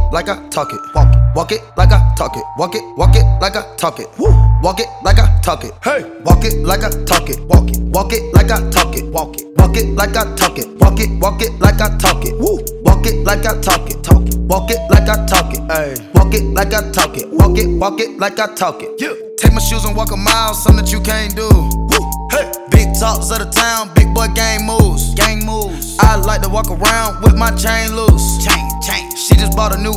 like I talk it. Walk it like I talk it. Walk it like I talk it. Walk it like I talk it. Hey, walk it like I talk it. Walk it like I talk it. Walk it like I talk it. Walk it like I talk it. Walk it like I talk it. Walk it like I talk it. Hey, walk it like I talk it. Walk it like I talk it. Yeah. Take my shoes and walk a mile, something that you can't do. Hey, big talks of the town, big boy gang moves. I like to walk around with my chain loose. Chain. She just bought a new